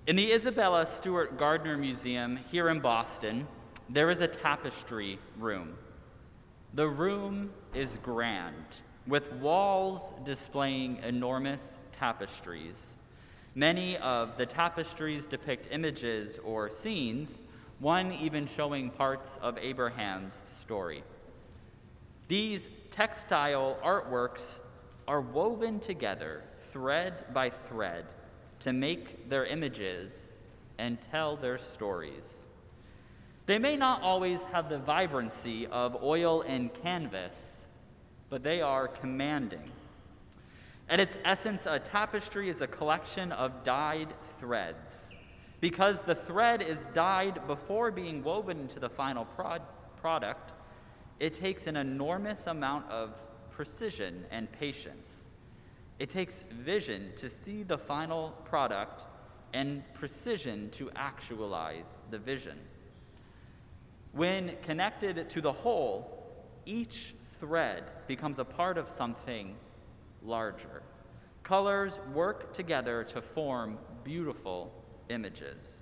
In the Isabella Stewart Gardner Museum here in Boston, there is a tapestry room. The room is grand, with walls displaying enormous tapestries. Many of the tapestries depict images or scenes, one even showing parts of Abraham's story. These textile artworks are woven together, thread by thread, to make their images and tell their stories. They may not always have the vibrancy of oil and canvas, but they are commanding. At its essence, a tapestry is a collection of dyed threads. Because the thread is dyed before being woven into the final product, it takes an enormous amount of precision and patience. It takes vision to see the final product and precision to actualize the vision. When connected to the whole, each thread becomes a part of something larger. Colors work together to form beautiful images.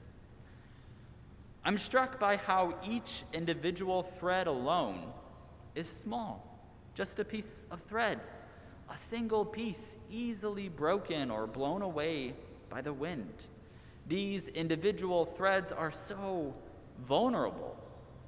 I'm struck by how each individual thread alone is small, just a piece of thread. A single piece easily broken or blown away by the wind. These individual threads are so vulnerable.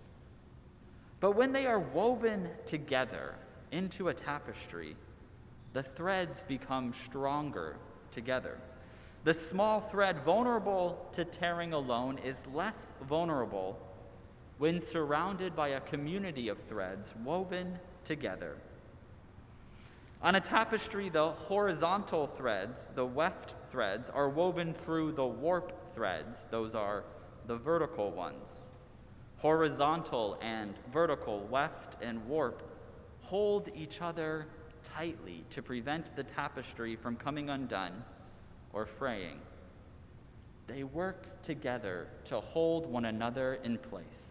But when they are woven together into a tapestry, the threads become stronger together. The small thread, vulnerable to tearing alone, is less vulnerable when surrounded by a community of threads woven together. On a tapestry, the horizontal threads, the weft threads, are woven through the warp threads. Those are the vertical ones. Horizontal and vertical, weft and warp, hold each other tightly to prevent the tapestry from coming undone or fraying. They work together to hold one another in place.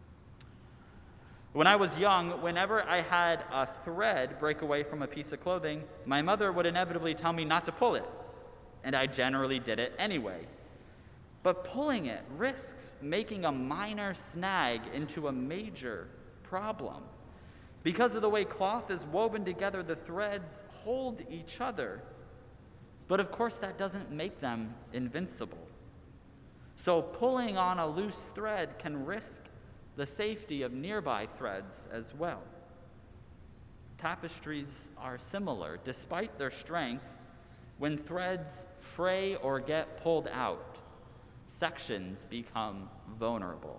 When I was young, whenever I had a thread break away from a piece of clothing, my mother would inevitably tell me not to pull it, and I generally did it anyway. But pulling it risks making a minor snag into a major problem. Because of the way cloth is woven together, the threads hold each other. But of course, that doesn't make them invincible. So pulling on a loose thread can risk the safety of nearby threads as well. Tapestries are similar. Despite their strength, when threads fray or get pulled out, sections become vulnerable.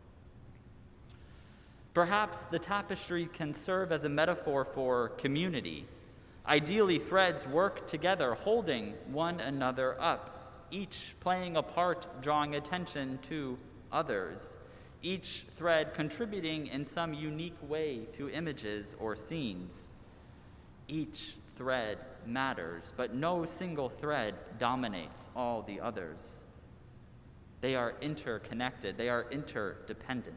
Perhaps the tapestry can serve as a metaphor for community. Ideally, threads work together, holding one another up, each playing a part, drawing attention to others, each thread contributing in some unique way to images or scenes. Each thread matters, but no single thread dominates all the others. They are interconnected, they are interdependent.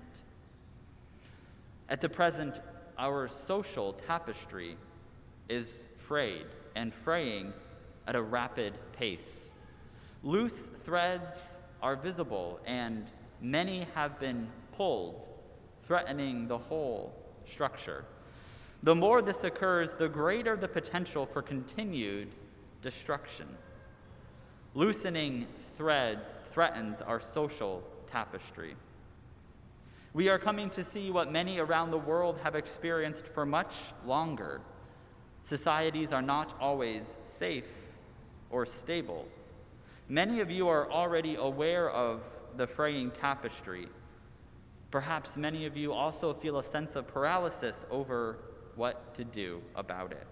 At the present, our social tapestry is frayed and fraying at a rapid pace. Loose threads are visible, and many have been pulled, threatening the whole structure. The more this occurs, the greater the potential for continued destruction. Loosening threads threatens our social tapestry. We are coming to see what many around the world have experienced for much longer. Societies are not always safe or stable. Many of you are already aware of the fraying tapestry. Perhaps many of you also feel a sense of paralysis over what to do about it.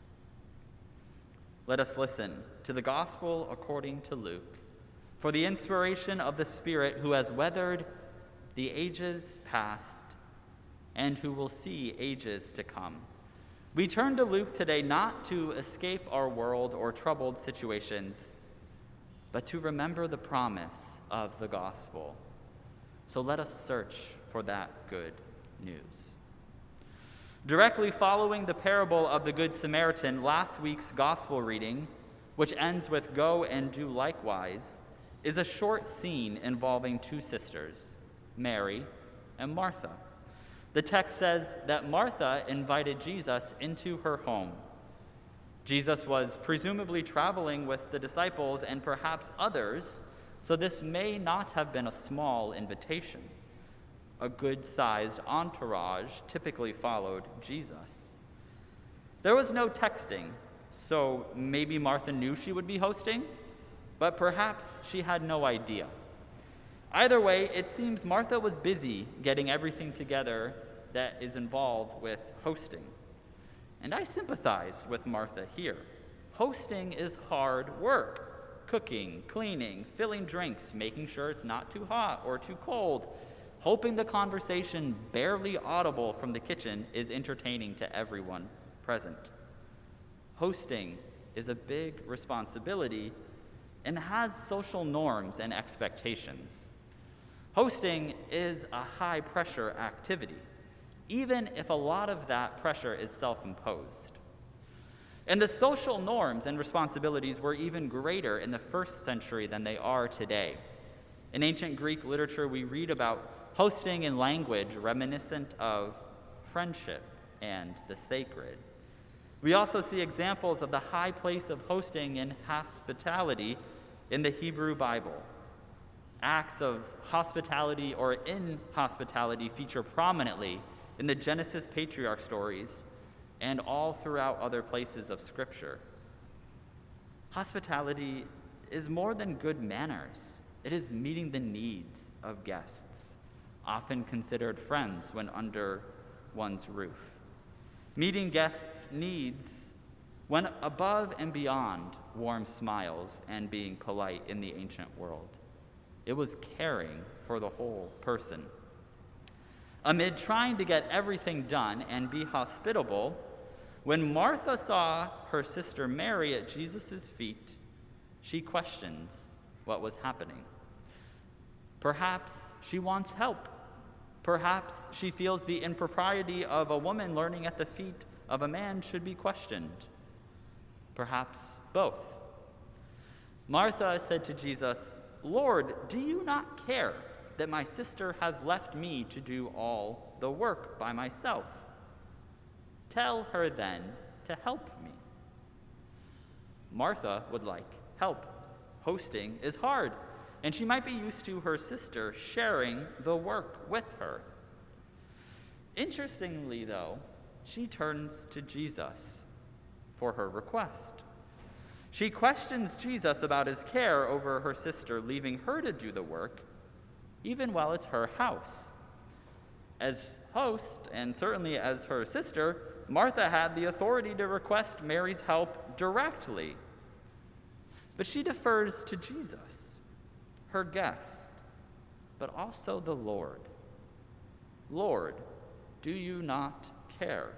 Let us listen to the Gospel according to Luke, for the inspiration of the Spirit who has weathered the ages past and who will see ages to come. We turn to Luke today not to escape our world or troubled situations, but to remember the promise of the gospel. So let us search for that good news. Directly following the parable of the Good Samaritan, last week's gospel reading, which ends with "Go and do likewise," is a short scene involving two sisters, Mary and Martha. The text says that Martha invited Jesus into her home. Jesus was presumably traveling with the disciples and perhaps others, so this may not have been a small invitation. A good-sized entourage typically followed Jesus. There was no texting, so maybe Martha knew she would be hosting, but perhaps she had no idea. Either way, it seems Martha was busy getting everything together that is involved with hosting. And I sympathize with Martha here. Hosting is hard work. Cooking, cleaning, filling drinks, making sure it's not too hot or too cold, hoping the conversation barely audible from the kitchen is entertaining to everyone present. Hosting is a big responsibility and has social norms and expectations. Hosting is a high-pressure activity, even if a lot of that pressure is self-imposed. And the social norms and responsibilities were even greater in the first century than they are today. In ancient Greek literature, we read about hosting in language reminiscent of friendship and the sacred. We also see examples of the high place of hosting in hospitality in the Hebrew Bible. Acts of hospitality or inhospitality feature prominently in the Genesis patriarch stories and all throughout other places of Scripture. Hospitality is more than good manners. It is meeting the needs of guests, often considered friends when under one's roof. Meeting guests' needs went above and beyond warm smiles and being polite in the ancient world. It was caring for the whole person. Amid trying to get everything done and be hospitable, when Martha saw her sister Mary at Jesus' feet, she questions what was happening. Perhaps she wants help. Perhaps she feels the impropriety of a woman learning at the feet of a man should be questioned. Perhaps both. Martha said to Jesus, "Lord, do you not care that my sister has left me to do all the work by myself? Tell her then to help me." Martha would like help. Hosting is hard, and she might be used to her sister sharing the work with her. Interestingly, though, she turns to Jesus for her request. She questions Jesus about his care over her sister, leaving her to do the work, even while it's her house. As host, and certainly as her sister, Martha had the authority to request Mary's help directly. But she defers to Jesus, her guest, but also the Lord. Lord, do you not care?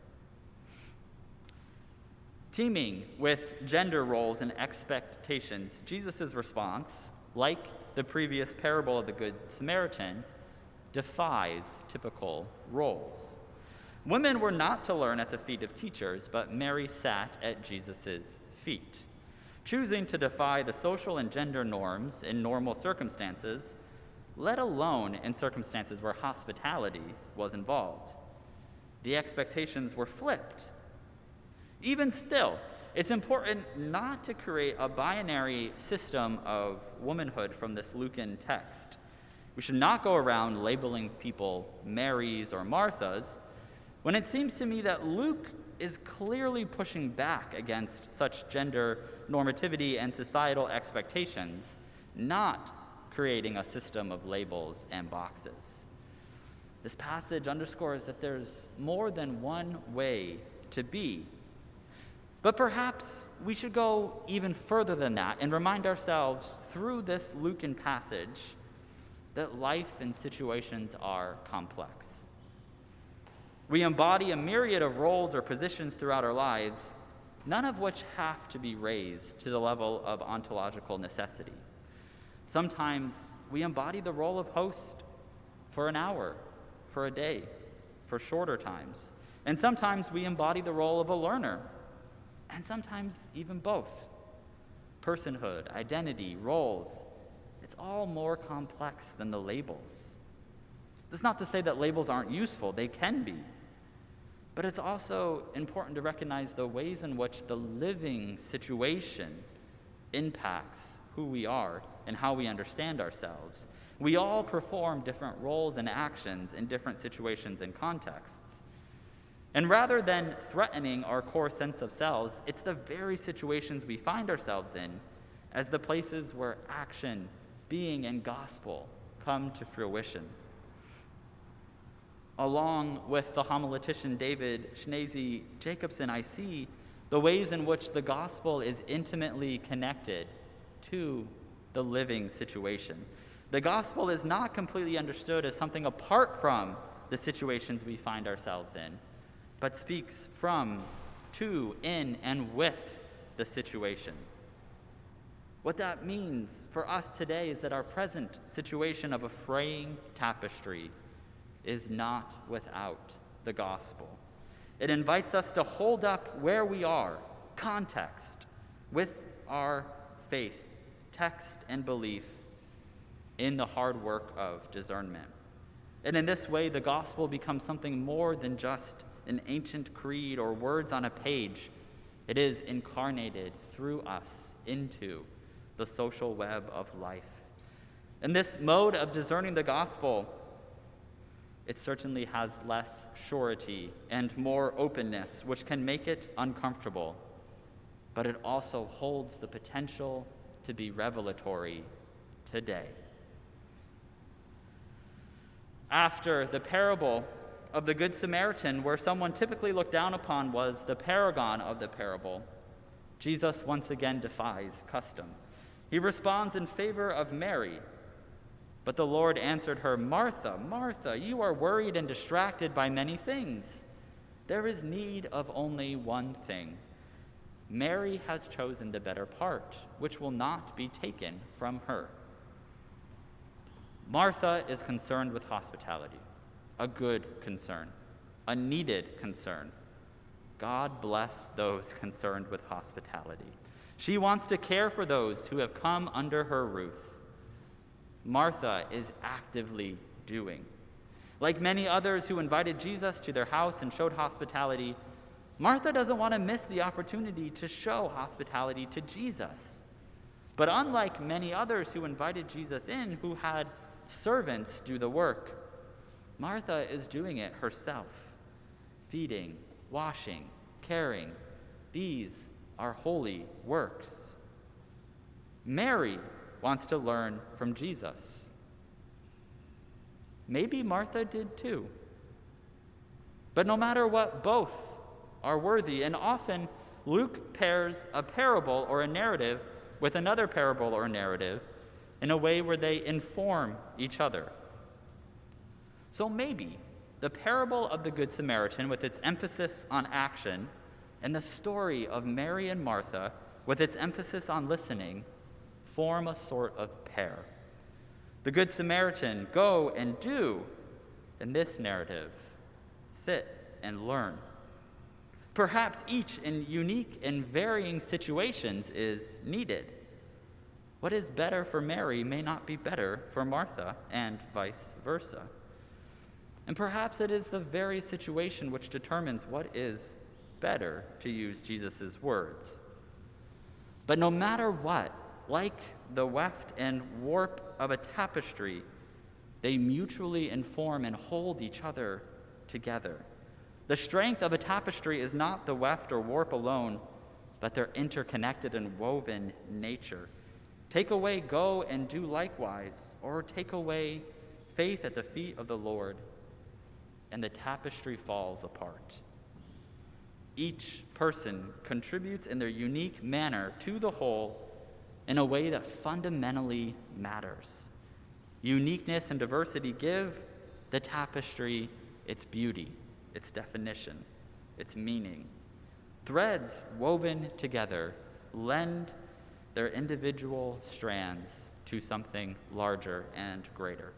Teeming with gender roles and expectations, Jesus' response, like the previous parable of the Good Samaritan, defies typical roles. Women were not to learn at the feet of teachers, but Mary sat at Jesus' feet. Choosing to defy the social and gender norms in normal circumstances, let alone in circumstances where hospitality was involved. The expectations were flipped. Even still, it's important not to create a binary system of womanhood from this Lucan text. We should not go around labeling people Marys or Marthas, when it seems to me that Luke is clearly pushing back against such gender normativity and societal expectations, not creating a system of labels and boxes. This passage underscores that there's more than one way to be. But perhaps we should go even further than that and remind ourselves through this Lucan passage that life and situations are complex. We embody a myriad of roles or positions throughout our lives, none of which have to be raised to the level of ontological necessity. Sometimes we embody the role of host for an hour, for a day, for shorter times. And sometimes we embody the role of a learner, and sometimes even both. Personhood, identity, roles it's all more complex than the labels. That's not to say that labels aren't useful, they can be. But it's also important to recognize the ways in which the living situation impacts who we are and how we understand ourselves. We all perform different roles and actions in different situations and contexts. And rather than threatening our core sense of selves, it's the very situations we find ourselves in as the places where action, being, and gospel come to fruition. Along with the homiletician David Schnase Jacobson, I see the ways in which the gospel is intimately connected to the living situation. The gospel is not completely understood as something apart from the situations we find ourselves in, but speaks from, to, in, and with the situation. What that means for us today is that our present situation of a fraying tapestry is not without the gospel. It invites us to hold up where we are, context, with our faith, text, and belief in the hard work of discernment. And in this way, the gospel becomes something more than just an ancient creed or words on a page. It is incarnated through us into the social web of life. And this mode of discerning the gospel, it certainly has less surety and more openness, which can make it uncomfortable, but it also holds the potential to be revelatory today. After the parable of the Good Samaritan, where someone typically looked down upon was the paragon of the parable, Jesus once again defies custom. He responds in favor of Mary. But the Lord answered her, "Martha, Martha, you are worried and distracted by many things. There is need of only one thing. Mary has chosen the better part, which will not be taken from her." Martha is concerned with hospitality, a good concern, a needed concern. God bless those concerned with hospitality. She wants to care for those who have come under her roof. Martha is actively doing. Like many others who invited Jesus to their house and showed hospitality, Martha doesn't want to miss the opportunity to show hospitality to Jesus. But unlike many others who invited Jesus in, who had servants do the work, Martha is doing it herself, feeding, washing, caring. These are holy works. Mary wants to learn from Jesus. Maybe Martha did too. But no matter what, both are worthy. And often Luke pairs a parable or a narrative with another parable or narrative in a way where they inform each other. So maybe the parable of the Good Samaritan, with its emphasis on action, and the story of Mary and Martha, with its emphasis on listening, form a sort of pair. The Good Samaritan, go and do. In this narrative, sit and learn. Perhaps each in unique and varying situations is needed. What is better for Mary may not be better for Martha, and vice versa. And perhaps it is the very situation which determines what is better, to use Jesus' words. But no matter what, like the weft and warp of a tapestry, they mutually inform and hold each other together. The strength of a tapestry is not the weft or warp alone, but their interconnected and woven nature. Take away, go and do likewise, or take away faith at the feet of the Lord, and the tapestry falls apart. Each person contributes in their unique manner to the whole in a way that fundamentally matters. Uniqueness and diversity give the tapestry its beauty, its definition, its meaning. Threads woven together lend their individual strands to something larger and greater.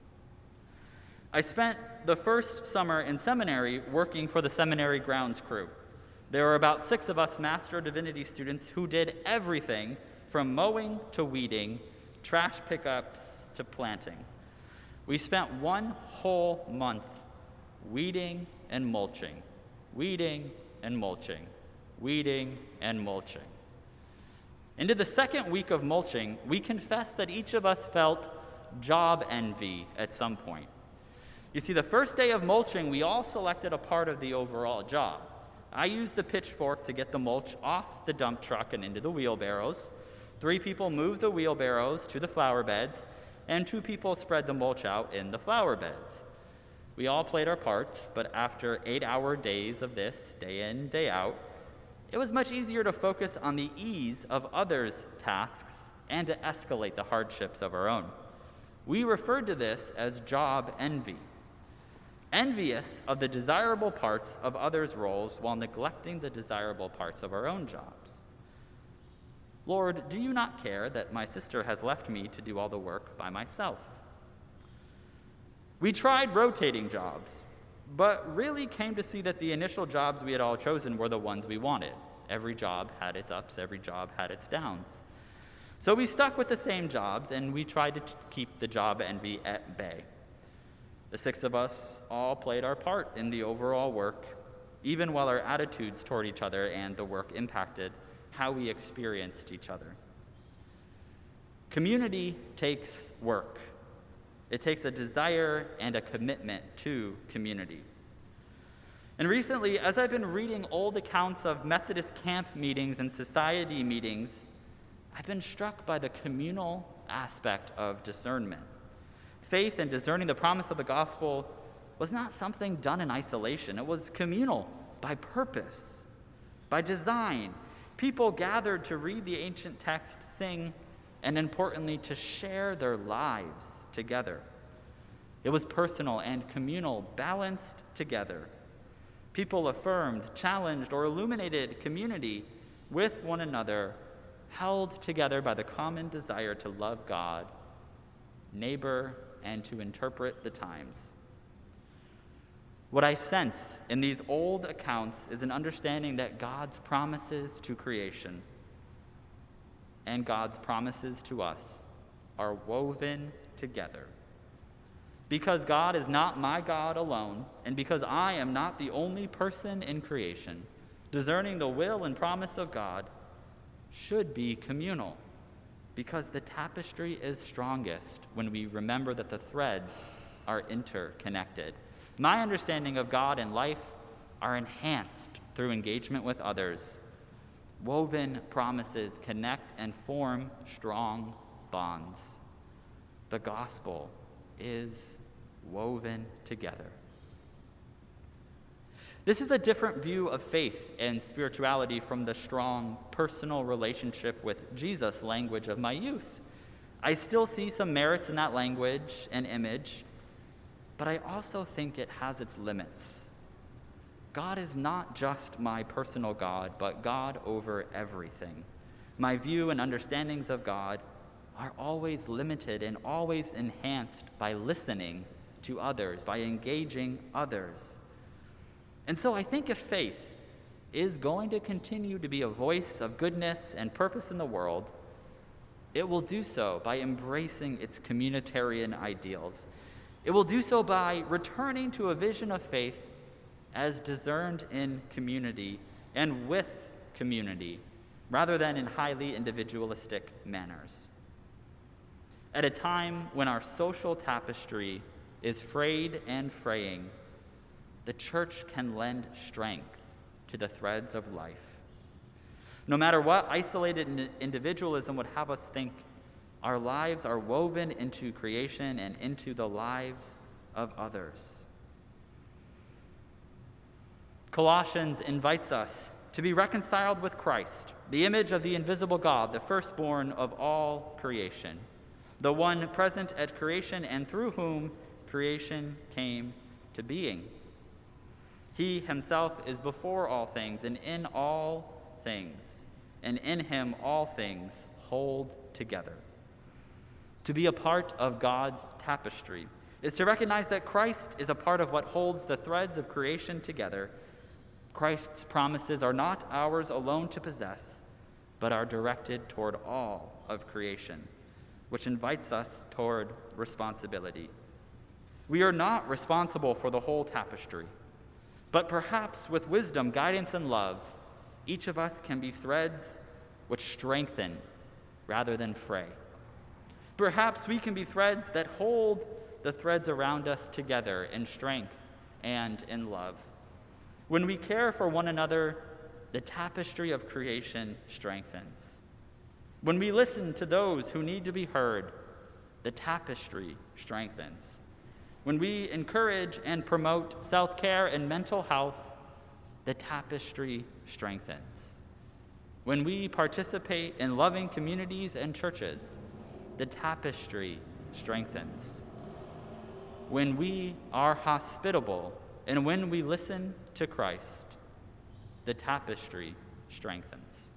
I spent the first summer in seminary working for the seminary grounds crew. There were about 6 of us Master of Divinity students who did everything from mowing to weeding trash pickups to planting. We spent one whole month weeding and mulching, weeding and mulching, weeding and mulching. Into the second week of mulching, we confess that each of us felt job envy at some point. You see, the first day of mulching, we all selected a part of the overall job. I used the pitchfork to get the mulch off the dump truck and into the wheelbarrows. 3 people moved the wheelbarrows to the flower beds, and 2 people spread the mulch out in the flower beds. We all played our parts, but after 8-hour days of this, day in, day out, it was much easier to focus on the ease of others' tasks and to escalate the hardships of our own. We referred to this as job envy, envious of the desirable parts of others' roles while neglecting the desirable parts of our own jobs. Lord, do you not care that my sister has left me to do all the work by myself? We tried rotating jobs, but really came to see that the initial jobs we had all chosen were the ones we wanted. Every job had its ups, every job had its downs. So we stuck with the same jobs, and we tried to keep the job envy at bay. The 6 of us all played our part in the overall work, even while our attitudes toward each other and the work impacted how we experienced each other. Community takes work. It takes a desire and a commitment to community. And recently, as I've been reading old accounts of Methodist camp meetings and society meetings, I've been struck by the communal aspect of discernment. Faith and discerning the promise of the gospel was not something done in isolation. It was communal, by purpose, by design. People gathered to read the ancient text, sing, and importantly, to share their lives together. It was personal and communal, balanced together. People affirmed, challenged, or illuminated community with one another, held together by the common desire to love God, neighbor, and to interpret the times. What I sense in these old accounts is an understanding that God's promises to creation and God's promises to us are woven together. Because God is not my God alone, and because I am not the only person in creation, discerning the will and promise of God should be communal, because the tapestry is strongest when we remember that the threads are interconnected. My understanding of God and life are enhanced through engagement with others. Woven promises connect and form strong bonds. The gospel is woven together. This is a different view of faith and spirituality from the strong personal relationship with Jesus language of my youth. I still see some merits in that language and image, but I also think it has its limits. God is not just my personal God, but God over everything. My view and understandings of God are always limited and always enhanced by listening to others, by engaging others. And so I think if faith is going to continue to be a voice of goodness and purpose in the world, it will do so by embracing its communitarian ideals. It will do so by returning to a vision of faith as discerned in community and with community, rather than in highly individualistic manners. At a time when our social tapestry is frayed and fraying, the church can lend strength to the threads of life. No matter what isolated individualism would have us think, our lives are woven into creation and into the lives of others. Colossians invites us to be reconciled with Christ, the image of the invisible God, the firstborn of all creation, the one present at creation and through whom creation came to being. He himself is before all things, and in all things, and in him all things hold together. To be a part of God's tapestry is to recognize that Christ is a part of what holds the threads of creation together. Christ's promises are not ours alone to possess, but are directed toward all of creation. which invites us toward responsibility. We are not responsible for the whole tapestry, but perhaps with wisdom, guidance, and love, each of us can be threads which strengthen rather than fray. Perhaps we can be threads that hold the threads around us together in strength and in love. When we care for one another, the tapestry of creation strengthens. When we listen to those who need to be heard, the tapestry strengthens. When we encourage and promote self-care and mental health, the tapestry strengthens. When we participate in loving communities and churches, the tapestry strengthens. When we are hospitable and when we listen to Christ, the tapestry strengthens.